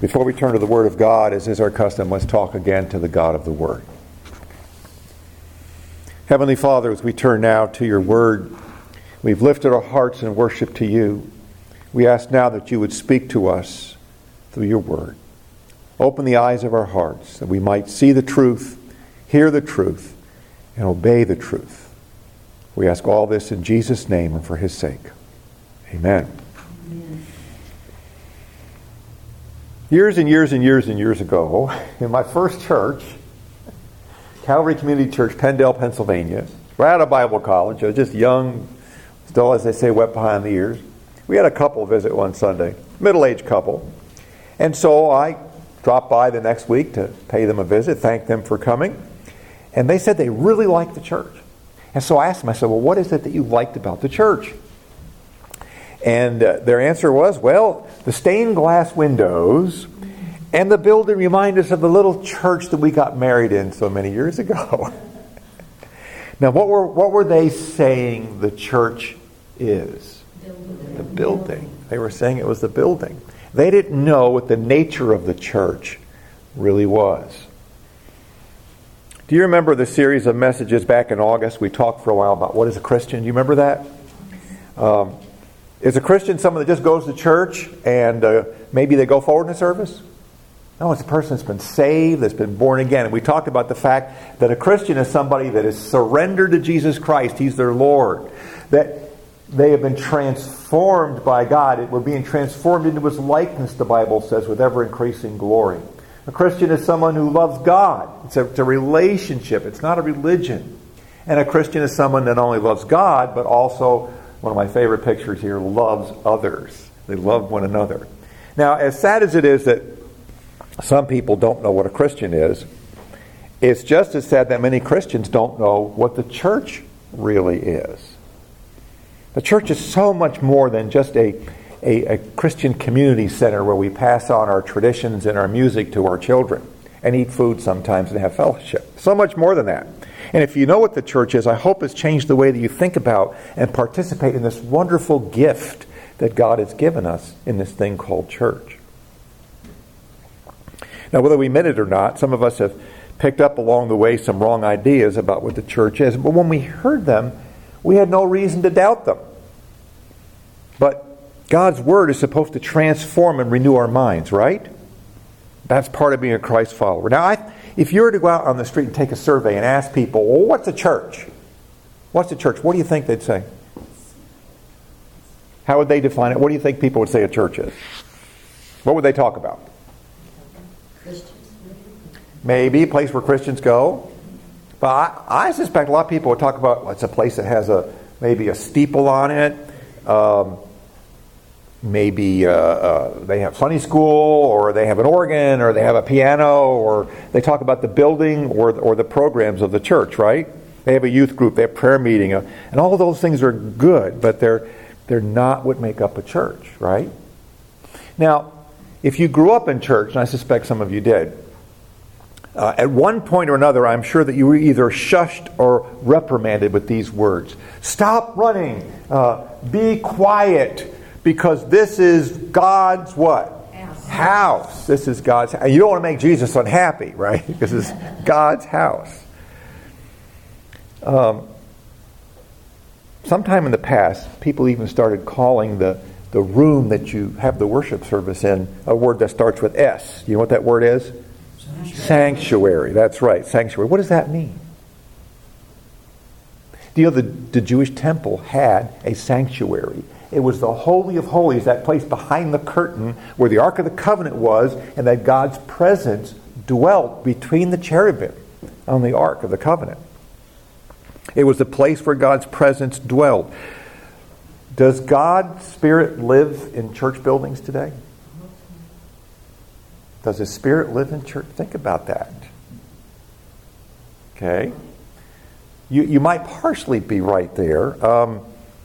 Before we turn to the Word of God, as is our custom, let's talk again to the God of the Word. Heavenly Father, as we turn now to your Word, we've lifted our hearts in worship to you. We ask now that you would speak to us through your Word. Open the eyes of our hearts that we might see the truth, hear the truth, and obey the truth. We ask all this in Jesus' name and for his sake. Amen. Amen. Years and years and years and years ago, in my first church, Calvary Community Church, Pendle, Pennsylvania, right out of Bible college, I was just young, still, as they say, wet behind the ears. We had a couple visit one Sunday, middle-aged couple. And so I dropped by the next week to pay them a visit, thank them for coming. And they said they really liked the church. And so I asked them, I said, well, what is it that you liked about the church? And their answer was, well, the stained glass windows and the building remind us of the little church that we got married in so many years ago. Now, what were they saying the church is? The building. They were saying it was the building. They didn't know what the nature of the church really was. Do you remember the series of messages back in August? We talked for a while about what is a Christian. Do you remember that? Is a Christian someone that just goes to church and maybe they go forward in a service? No, it's a person that's been saved, that's been born again. And we talked about the fact that a Christian is somebody that is surrendered to Jesus Christ. He's their Lord. That they have been transformed by God. We're being transformed into his likeness, the Bible says, with ever-increasing glory. A Christian is someone who loves God. It's a relationship. It's not a religion. And a Christian is someone that not only loves God, but also, one of my favorite pictures here, loves others. They love one another. Now, as sad as it is that some people don't know what a Christian is, it's just as sad that many Christians don't know what the church really is. The church is so much more than just a Christian community center where we pass on our traditions and our music to our children and eat food sometimes and have fellowship. So much more than that. And if you know what the church is, I hope it's changed the way that you think about and participate in this wonderful gift that God has given us in this thing called church. Now, whether we admit it or not, some of us have picked up along the way some wrong ideas about what the church is. But when we heard them, we had no reason to doubt them. But God's Word is supposed to transform and renew our minds, right? That's part of being a Christ follower. Now, if you were to go out on the street and take a survey and ask people, well, what's a church? What's a church? What do you think they'd say? How would they define it? What do you think people would say a church is? What would they talk about? Christians. Maybe a place where Christians go. But I suspect a lot of people would talk about, well, it's a place that has maybe a steeple on it. Maybe they have Sunday school, or they have an organ, or they have a piano, or they talk about the building or the programs of the church, right? They have a youth group, they have prayer meeting, and all of those things are good, but they're not what make up a church, right? Now, if you grew up in church, and I suspect some of you did, at one point or another, I'm sure that you were either shushed or reprimanded with these words. Stop running. Be quiet. Because this is God's what? House. This is God's house. You don't want to make Jesus unhappy, right? Because it's God's house. Sometime in the past, people even started calling the room that you have the worship service in a word that starts with S. You know what that word is? Sanctuary. That's right, sanctuary. What does that mean? Do you know the Jewish temple had a sanctuary? It was the Holy of Holies, that place behind the curtain where the Ark of the Covenant was, and that God's presence dwelt between the cherubim on the Ark of the Covenant. It was the place where God's presence dwelled. Does God's Spirit live in church buildings today? Does His Spirit live in church? Think about that. Okay. You might partially be right there.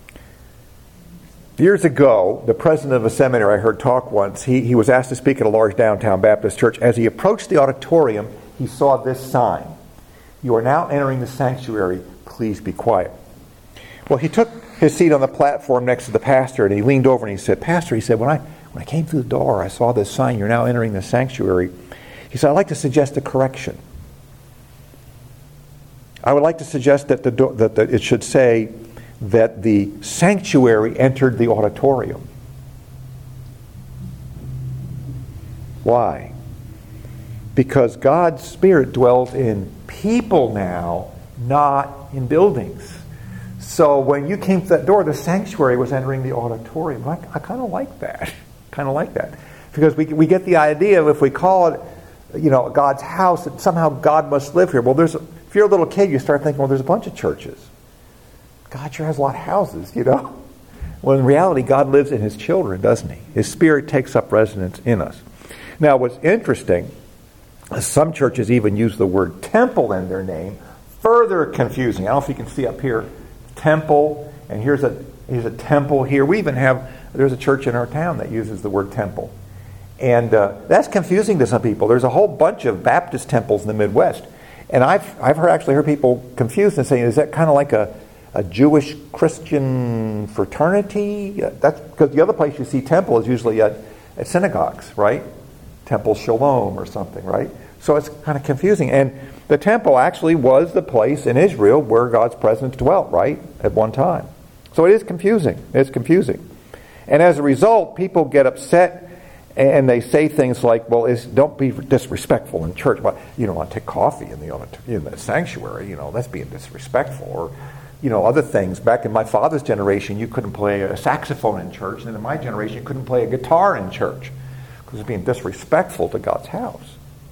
Years ago, the president of a seminary I heard talk once, he was asked to speak at a large downtown Baptist church. As he approached the auditorium, he saw this sign. You are now entering the sanctuary. Please be quiet. Well, he took his seat on the platform next to the pastor, and he leaned over and he said, Pastor, he said, when when I came through the door, I saw this sign, you're now entering the sanctuary. He said, I'd like to suggest a correction. I would like to suggest that that it should say that the sanctuary entered the auditorium. Why? Because God's Spirit dwells in people now, not in buildings. So when you came to that door, the sanctuary was entering the auditorium. I kind of like that. Kind of like that. Because we get the idea of if we call it, God's house, that somehow God must live here. Well, if you're a little kid, you start thinking, well, there's a bunch of churches. God sure has a lot of houses, Well, in reality, God lives in His children, doesn't He? His Spirit takes up residence in us. Now, what's interesting, some churches even use the word temple in their name, further confusing. I don't know if you can see up here, temple, and here's a temple here. There's a church in our town that uses the word temple. And that's confusing to some people. There's a whole bunch of Baptist temples in the Midwest. And I've actually heard people confused and saying, is that kind of like a Jewish Christian fraternity? That's because the other place you see temple is usually at synagogues, right? Temple Shalom or something, right? So it's kind of confusing. And the temple actually was the place in Israel where God's presence dwelt, right? At one time. So it is confusing. It's confusing. And as a result, people get upset and they say things like, well, don't be disrespectful in church. Well, you don't want to take coffee in the sanctuary. That's being disrespectful. Or, other things. Back in my father's generation, you couldn't play a saxophone in church. And in my generation, you couldn't play a guitar in church because it's being disrespectful to God's house.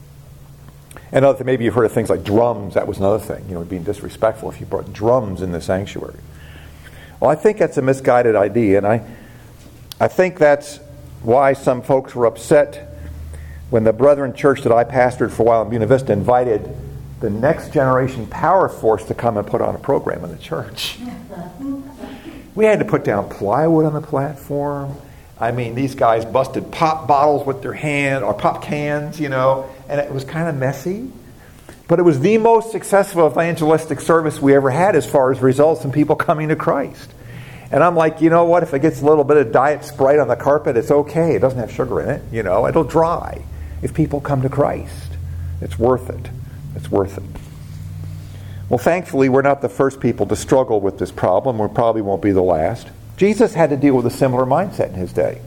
And maybe you've heard of things like drums. That was another thing. Being disrespectful if you brought drums in the sanctuary. Well, I think that's a misguided idea. And I think that's why some folks were upset when the Brethren Church that I pastored for a while in Buena Vista invited the next generation power force to come and put on a program in the church. We had to put down plywood on the platform. I mean, these guys busted pop bottles with their hand, or pop cans, and it was kind of messy. But it was the most successful evangelistic service we ever had as far as results in people coming to Christ. And I'm like, you know what? If it gets a little bit of Diet Sprite on the carpet, it's okay. It doesn't have sugar in it. It'll dry. If people come to Christ, it's worth it. It's worth it. Well, thankfully, we're not the first people to struggle with this problem. We probably won't be the last. Jesus had to deal with a similar mindset in His day.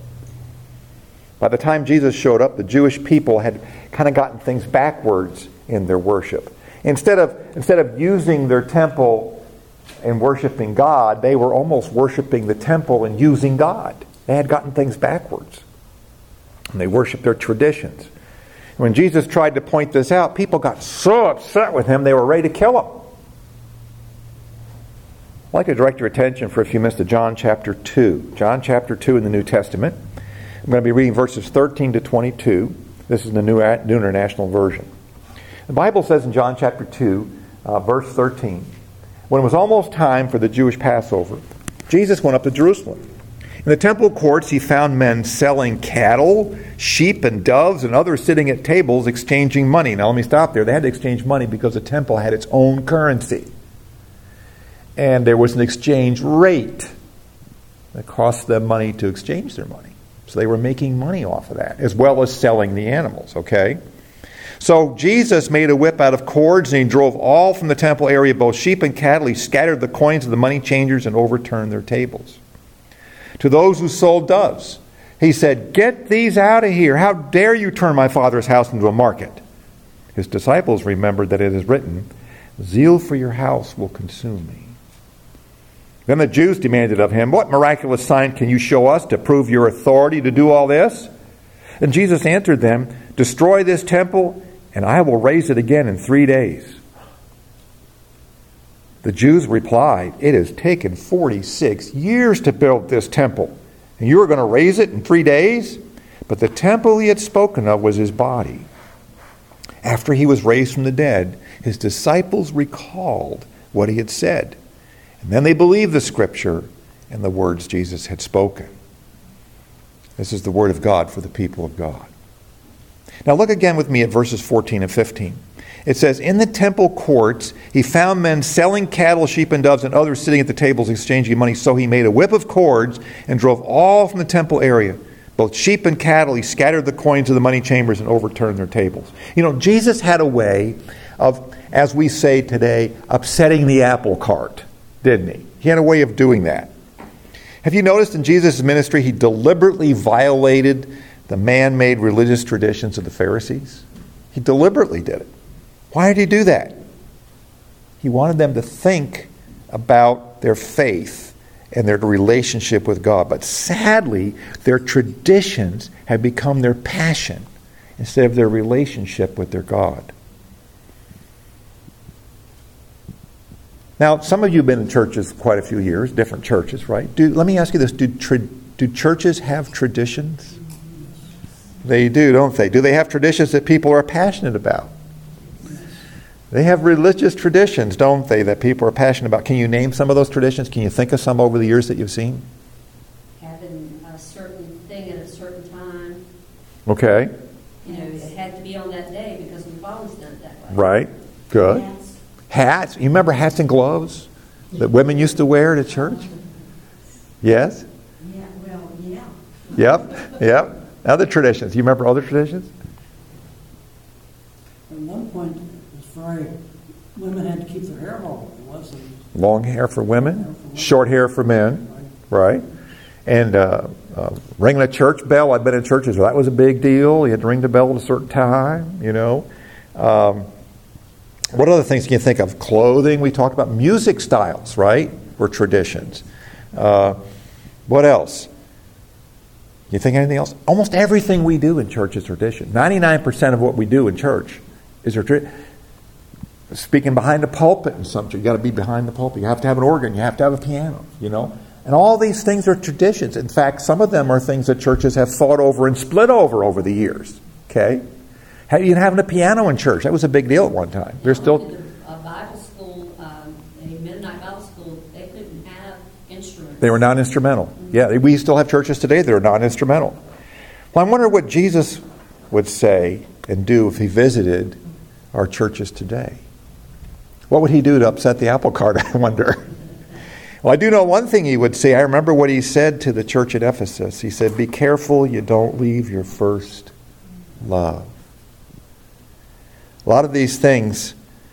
By the time Jesus showed up, the Jewish people had kind of gotten things backwards in their worship. Instead of using their temple and worshiping God, they were almost worshiping the temple and using God. They had gotten things backwards. And they worshiped their traditions. When Jesus tried to point this out, people got so upset with Him, they were ready to kill Him. I'd like to direct your attention for a few minutes to John chapter 2. John chapter 2 in the New Testament. I'm going to be reading verses 13 to 22. This is the New International Version. The Bible says in John chapter 2, verse 13, when it was almost time for the Jewish Passover, Jesus went up to Jerusalem. In the temple courts, He found men selling cattle, sheep, and doves, and others sitting at tables exchanging money. Now, let me stop there. They had to exchange money because the temple had its own currency. And there was an exchange rate that cost them money to exchange their money. So they were making money off of that, as well as selling the animals, okay? So Jesus made a whip out of cords, and He drove all from the temple area, both sheep and cattle. He scattered the coins of the money changers and overturned their tables. To those who sold doves, He said, "Get these out of here. How dare you turn my Father's house into a market?" His disciples remembered that it is written, "Zeal for your house will consume me." Then the Jews demanded of Him, "What miraculous sign can you show us to prove your authority to do all this?" And Jesus answered them, "Destroy this temple, and I will raise it again in 3 days." The Jews replied, "It has taken 46 years to build this temple, and you are going to raise it in 3 days?" But the temple He had spoken of was His body. After He was raised from the dead, His disciples recalled what He had said. And then they believed the Scripture and the words Jesus had spoken. This is the Word of God for the people of God. Now look again with me at verses 14 and 15. It says, "In the temple courts, He found men selling cattle, sheep, and doves, and others sitting at the tables exchanging money. So He made a whip of cords and drove all from the temple area, Both sheep and cattle, he scattered the coins of the money chambers and overturned their tables. You know, Jesus had a way of, as we say today, upsetting the apple cart, didn't he? He had a way of doing that. Have you noticed in Jesus' ministry, he deliberately violated the man-made religious traditions of the Pharisees? He deliberately did it. Why did he do that? He wanted them to think about their faith and their relationship with God. But sadly, their traditions have become their passion instead of their relationship with their God. Now, some of you have been in churches quite a few years, different churches, right? Let me ask you this. Do churches have traditions? They do, don't they? Do they have traditions that people are passionate about? They have religious traditions, don't they, that people are passionate about. Can you name some of those traditions? Can you think of some over the years that you've seen? Having a certain thing at a certain time. Okay. You know, it had to be on that day because we've always done it that way. Right. Good. Hats. You remember hats and gloves that women used to wear to church? Yes? Yeah, well, yeah. Yep. Other traditions. You remember other traditions? At one point, as far as women had to keep their hair long. It wasn't long hair for women, short hair for men, right? And ringing a church bell. I've been in churches where that was a big deal. You had to ring the bell at a certain time, you know. What other things can you think of? Clothing, we talked about. Music styles, right, were traditions. What else? You think anything else? Almost everything we do in church is tradition. 99% of what we do in church is tradition. Speaking behind the pulpit in some church, you got to be behind the pulpit. You have to have an organ. You have to have a piano, you know. And all these things are traditions. In fact, some of them are things that churches have fought over and split over the years. Okay? Even having a piano in church, that was a big deal at one time. There's still a Bible school, a Mennonite Bible school, they couldn't have instruments. They were non-instrumental. Yeah, we still have churches today that are non-instrumental. Well, I wonder what Jesus would say and do if he visited our churches today. What would he do to upset the apple cart, I wonder? Well, I do know one thing he would say. I remember what he said to the church at Ephesus. He said, "Be careful you don't leave your first love." A lot of these things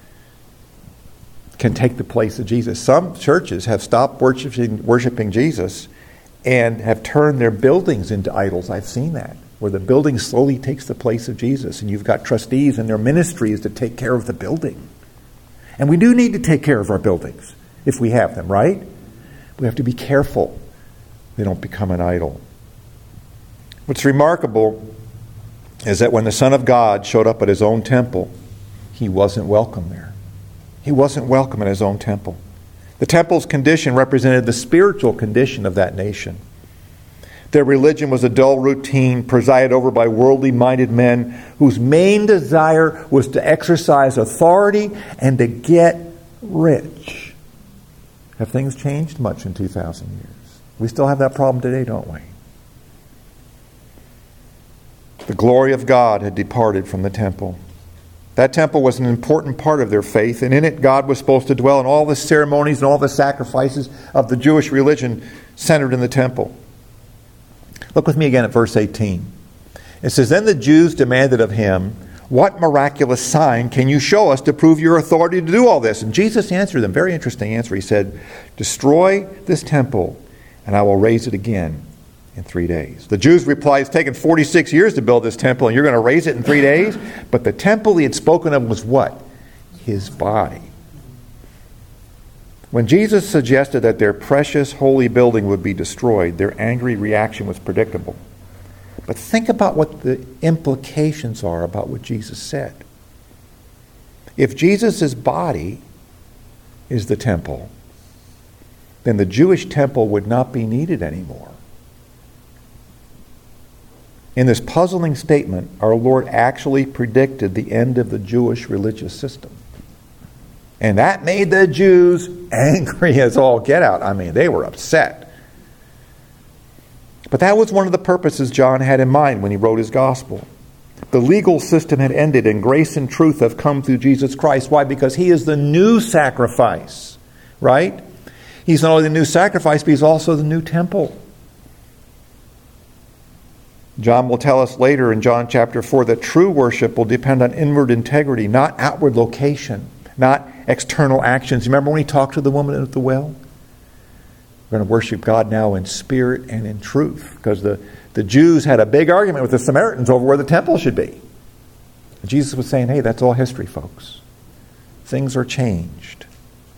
can take the place of Jesus. Some churches have stopped worshiping Jesus and have turned their buildings into idols. I've seen that, where the building slowly takes the place of Jesus, and you've got trustees and their ministries to take care of the building. And we do need to take care of our buildings if we have them, right? We have to be careful they don't become an idol. What's remarkable is that when the Son of God showed up at his own temple, he wasn't welcome there. He wasn't welcome in his own temple. The temple's condition represented the spiritual condition of that nation. Their religion was a dull routine presided over by worldly-minded men whose main desire was to exercise authority and to get rich. Have things changed much in 2,000 years? We still have that problem today, don't we? The glory of God had departed from the temple. That temple was an important part of their faith, and in it God was supposed to dwell, and all the ceremonies and all the sacrifices of the Jewish religion centered in the temple. Look with me again at verse 18. It says, "Then the Jews demanded of him, 'What miraculous sign can you show us to prove your authority to do all this?' And Jesus answered them, very interesting answer. He said, 'Destroy this temple, and I will raise it again in 3 days.' The Jews replied, 'It's taken 46 years to build this temple, and you're going to raise it in 3 days?' But the temple he had spoken of was what? His body. When Jesus suggested that their precious holy building would be destroyed, their angry reaction was predictable. But think about what the implications are about what Jesus said. If Jesus' body is the temple, then the Jewish temple would not be needed anymore. In this puzzling statement, our Lord actually predicted the end of the Jewish religious system. And that made the Jews angry as all get out. I mean, they were upset. But that was one of the purposes John had in mind when he wrote his gospel. The legal system had ended, and grace and truth have come through Jesus Christ. Why? Because he is the new sacrifice, right? He's not only the new sacrifice, but he's also the new temple. John will tell us later in John chapter 4 that true worship will depend on inward integrity, not outward location, not external actions. Remember when he talked to the woman at the well? We're going to worship God now in spirit and in truth, because the Jews had a big argument with the Samaritans over where the temple should be. And Jesus was saying, hey, that's all history, folks. Things are changed.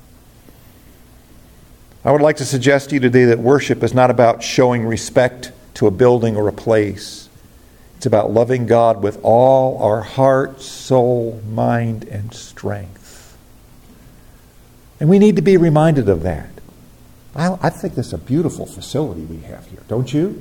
I would like to suggest to you today that worship is not about showing respect to a building or a place. It's about loving God with all our heart, soul, mind, and strength. And we need to be reminded of that. I think this is a beautiful facility we have here, don't you?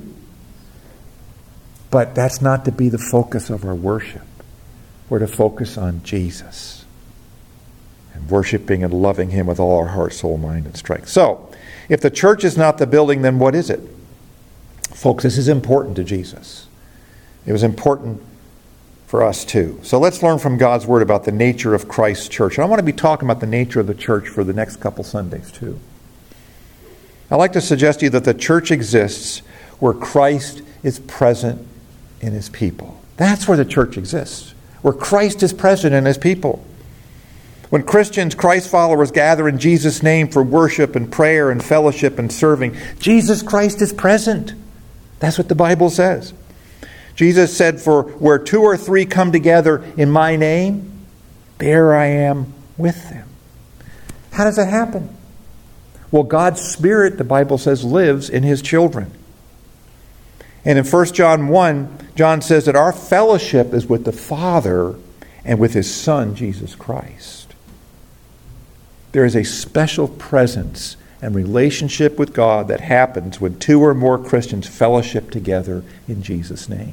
But that's not to be the focus of our worship. We're to focus on Jesus and worshiping and loving Him with all our heart, soul, mind, and strength. So, if the church is not the building, then what is it? Folks, this is important to Jesus. It was important for us too. So let's learn from God's Word about the nature of Christ's church. And I want to be talking about the nature of the church for the next couple Sundays too. I'd like to suggest to you that the church exists where Christ is present in His people. That's where the church exists, where Christ is present in His people. When Christians, Christ followers, gather in Jesus' name for worship and prayer and fellowship and serving, Jesus Christ is present. That's what the Bible says. Jesus said, for where 2 or 3 come together in my name, there I am with them. How does that happen? Well, God's Spirit, the Bible says, lives in His children. And in 1 John 1, John says that our fellowship is with the Father and with His Son, Jesus Christ. There is a special presence and relationship with God that happens when 2 or more Christians fellowship together in Jesus' name.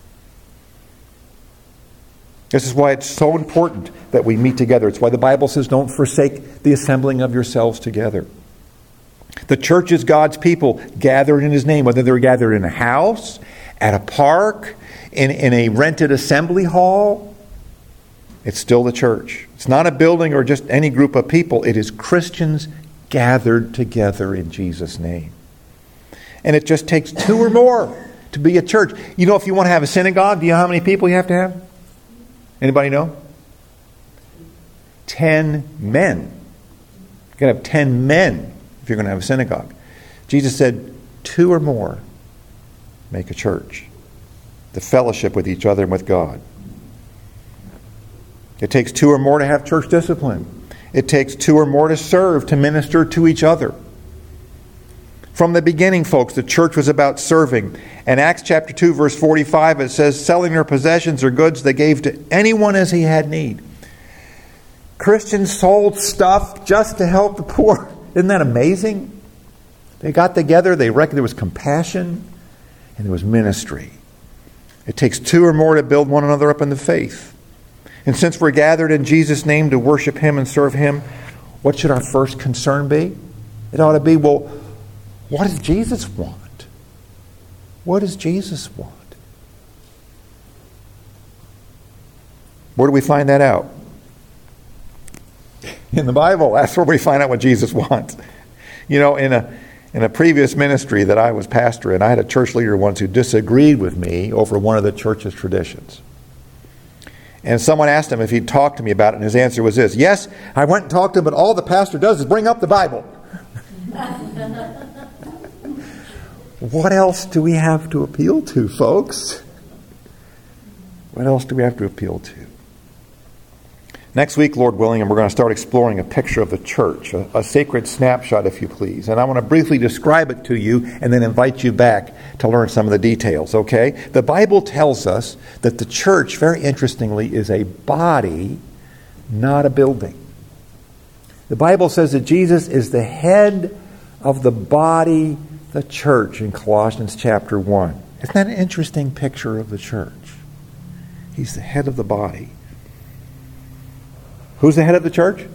This is why it's so important that we meet together. It's why the Bible says, don't forsake the assembling of yourselves together. The church is God's people gathered in His name, whether they're gathered in a house, at a park, in a rented assembly hall. It's still the church. It's not a building or just any group of people. It is Christians gathered together in Jesus' name. And it just takes 2 or more to be a church. You know, if you want to have a synagogue, do you know how many people you have to have? Anybody know? 10 men. You've got to have 10 men if you're going to have a synagogue. Jesus said, 2 or more make a church. The fellowship with each other and with God. It takes 2 or more to have church discipline. It takes 2 or more to serve, to minister to each other. From the beginning, folks, the church was about serving. In Acts chapter 2, verse 45, it says, selling their possessions or goods they gave to anyone as he had need. Christians sold stuff just to help the poor. Isn't that amazing? They got together, they reckoned there was compassion, and there was ministry. It takes 2 or more to build one another up in the faith. And since we're gathered in Jesus' name to worship Him and serve Him, what should our first concern be? It ought to be, well, what does Jesus want? What does Jesus want? Where do we find that out? In the Bible. That's where we find out what Jesus wants. You know, in a previous ministry that I was pastor in, I had a church leader once who disagreed with me over one of the church's traditions. And someone asked him if he'd talk to me about it, and his answer was this: yes, I went and talked to him, but all the pastor does is bring up the Bible. What else do we have to appeal to, folks? What else do we have to appeal to? Next week, Lord willing, and we're going to start exploring a picture of the church, a sacred snapshot, if you please. And I want to briefly describe it to you and then invite you back to learn some of the details, okay? The Bible tells us that the church, very interestingly, is a body, not a building. The Bible says that Jesus is the head of the body, the church, in Colossians chapter 1. Isn't that an interesting picture of the church? He's the head of the body. Who's the head of the church?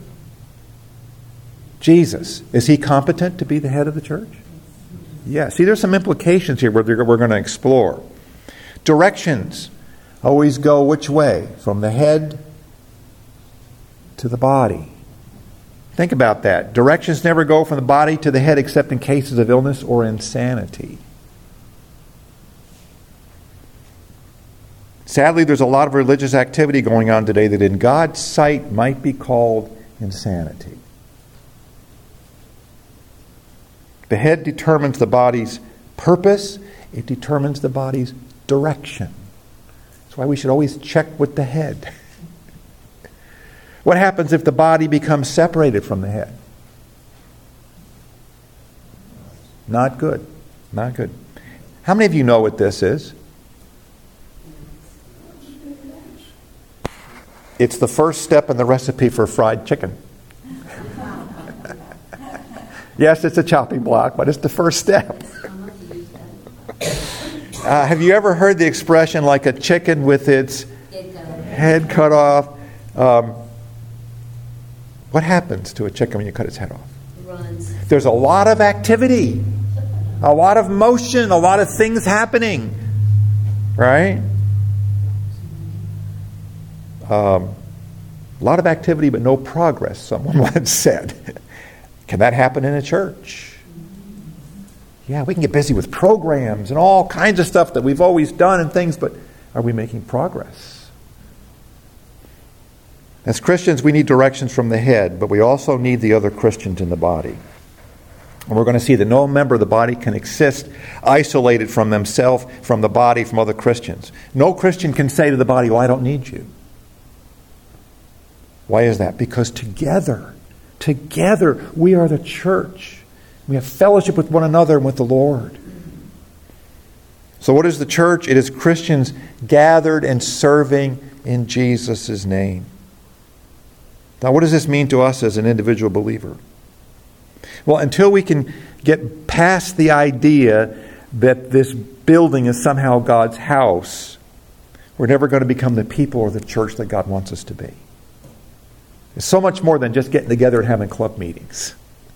Jesus. Is He competent to be the head of the church? Yeah. See, there's some implications here we're going to explore. Directions always go which way? From the head to the body. Think about that. Directions never go from the body to the head except in cases of illness or insanity. Sadly, there's a lot of religious activity going on today that in God's sight might be called insanity. The head determines the body's purpose. It determines the body's direction. That's why we should always check with the head. What happens if the body becomes separated from the head? Not good. Not good. How many of you know what this is? It's the first step in the recipe for fried chicken. Yes, it's a chopping block, but it's the first step. Have you ever heard the expression like a chicken with its head cut off? What happens to a chicken when you cut its head off? It runs. There's a lot of activity, a lot of motion, a lot of things happening. Right? A lot of activity but no progress, someone once said. Can that happen in a church? Yeah, we can get busy with programs and all kinds of stuff that we've always done and things, but are we making progress? As Christians, we need directions from the head, but we also need the other Christians in the body. And we're going to see that no member of the body can exist isolated from themselves, from the body, from other Christians. No Christian can say to the body, well, I don't need you. Why is that? Because together, we are the church. We have fellowship with one another and with the Lord. So what is the church? It is Christians gathered and serving in Jesus' name. Now, what does this mean to us as an individual believer? Well, until we can get past the idea that this building is somehow God's house, we're never going to become the people or the church that God wants us to be. It's so much more than just getting together and having club meetings.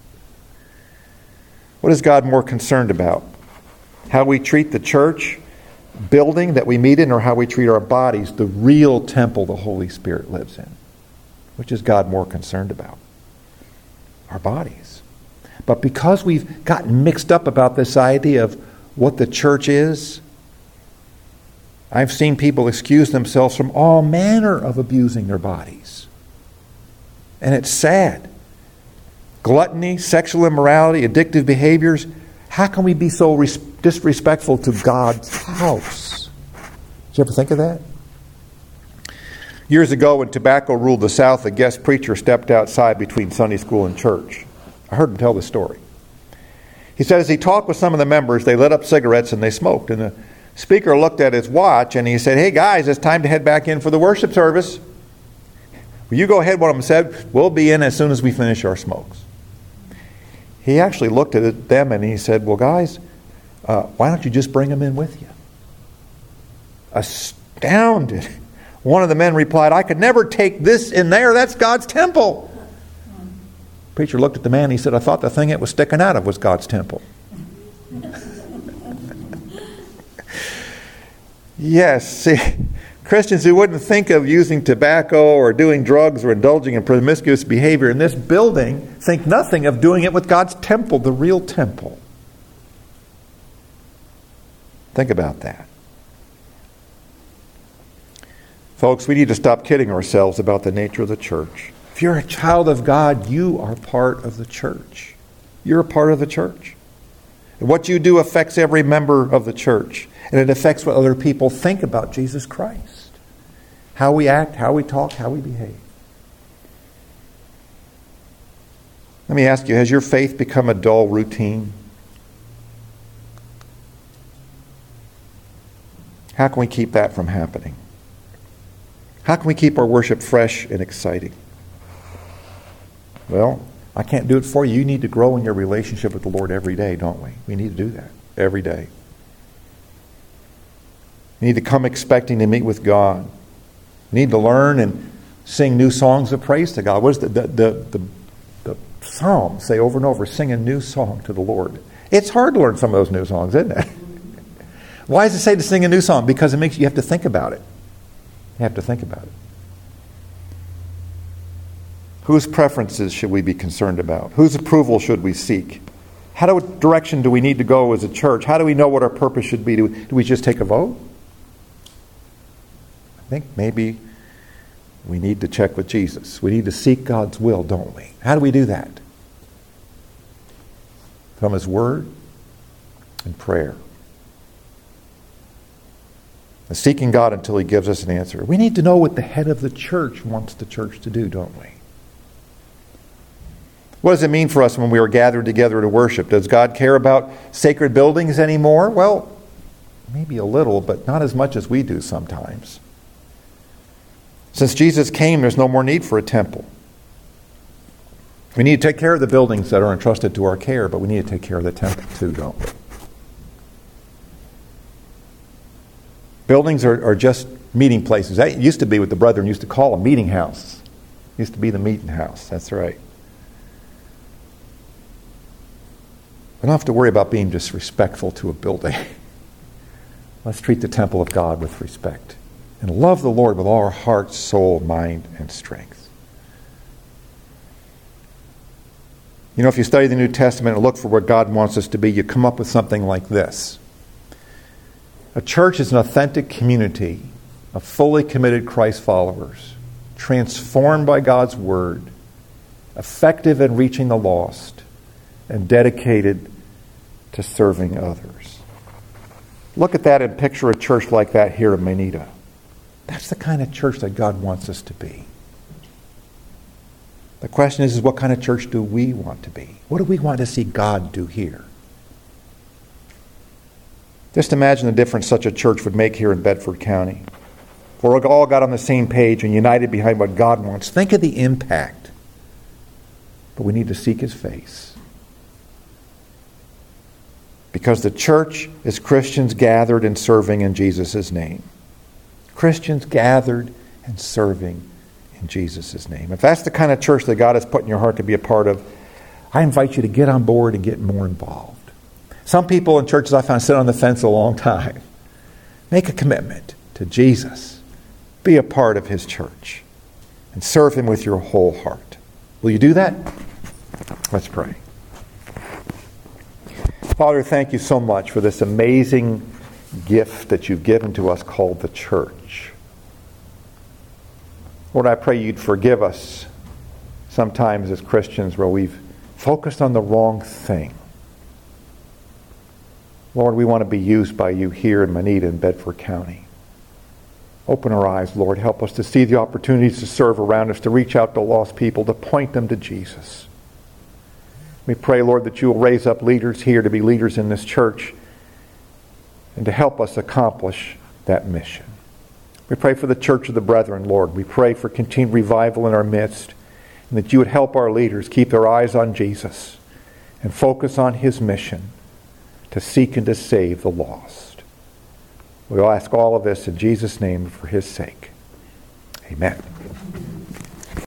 What is God more concerned about? How we treat the church building that we meet in, or how we treat our bodies, the real temple the Holy Spirit lives in? Which is God more concerned about? Our bodies. But because we've gotten mixed up about this idea of what the church is, I've seen people excuse themselves from all manner of abusing their bodies. And it's sad. Gluttony, sexual immorality, addictive behaviors. How can we be so disrespectful to God's house? Did you ever think of that? Years ago, when tobacco ruled the South, a guest preacher stepped outside between Sunday school and church. I heard him tell the story. He said as he talked with some of the members, they lit up cigarettes and they smoked. And the speaker looked at his watch and he said, hey guys, it's time to head back in for the worship service. Well, you go ahead, one of them said, we'll be in as soon as we finish our smokes. He actually looked at them and he said, well guys, why don't you just bring them in with you? Astounded. One of the men replied, I could never take this in there. That's God's temple. The preacher looked at the man and he said, I thought the thing it was sticking out of was God's temple. Yes, see, Christians who wouldn't think of using tobacco or doing drugs or indulging in promiscuous behavior in this building think nothing of doing it with God's temple, the real temple. Think about that. Folks, we need to stop kidding ourselves about the nature of the church. If you're a child of God, you are part of the church. You're a part of the church. And what you do affects every member of the church. And it affects what other people think about Jesus Christ. How we act, how we talk, how we behave. Let me ask you, has your faith become a dull routine? How can we keep that from happening? How can we keep our worship fresh and exciting? Well, I can't do it for you. You need to grow in your relationship with the Lord every day, don't we? We need to do that every day. You need to come expecting to meet with God. You need to learn and sing new songs of praise to God. What does the Psalms say over and over? Sing a new song to the Lord. It's hard to learn some of those new songs, isn't it? Why does it say to sing a new song? Because it makes you have to think about it. You have to think about it. Whose preferences should we be concerned about? Whose approval should we seek? What direction do we need to go as a church? How do we know what our purpose should be? Do we just take a vote? think maybe we need to check with Jesus. We need to seek God's will, don't we? How do we do that? From His Word and prayer. And seeking God until He gives us an answer. We need to know what the head of the church wants the church to do, don't we? What does it mean for us when we are gathered together to worship? Does God care about sacred buildings anymore? Well, maybe a little, but not as much as we do sometimes. Since Jesus came, there's no more need for a temple. We need to take care of the buildings that are entrusted to our care, but we need to take care of the temple too, don't we? Buildings are just meeting places. That used to be what the brethren used to call them, meeting houses. Used to be the meeting house, that's right. We don't have to worry about being disrespectful to a building. Let's treat the temple of God with respect and love the Lord with all our heart, soul, mind, and strength. You know, if you study the New Testament and look for what God wants us to be, you come up with something like this. A church is an authentic community of fully committed Christ followers, transformed by God's Word, effective in reaching the lost, and dedicated to serving others. Look at that and picture a church like that here in Manita. That's the kind of church that God wants us to be. The question is what kind of church do we want to be? What do we want to see God do here? Just imagine the difference such a church would make here in Bedford County. If we all got on the same page and united behind what God wants, think of the impact. But we need to seek His face. Because the church is Christians gathered and serving in Jesus' name. Christians gathered and serving in Jesus' name. If that's the kind of church that God has put in your heart to be a part of, I invite you to get on board and get more involved. Some people in churches I found sit on the fence a long time. Make a commitment to Jesus. Be a part of His church. And serve Him with your whole heart. Will you do that? Let's pray. Father, thank you so much for this amazing gift that you've given to us called the church. Lord, I pray you'd forgive us sometimes as Christians where we've focused on the wrong thing. Lord, we want to be used by you here in Manita and Bedford County. Open our eyes, Lord. Help us to see the opportunities to serve around us, to reach out to lost people, to point them to Jesus. We pray, Lord, that you will raise up leaders here to be leaders in this church and to help us accomplish that mission. We pray for the Church of the Brethren, Lord. We pray for continued revival in our midst and that you would help our leaders keep their eyes on Jesus and focus on His mission to seek and to save the lost. We'll ask all of this in Jesus' name for His sake. Amen.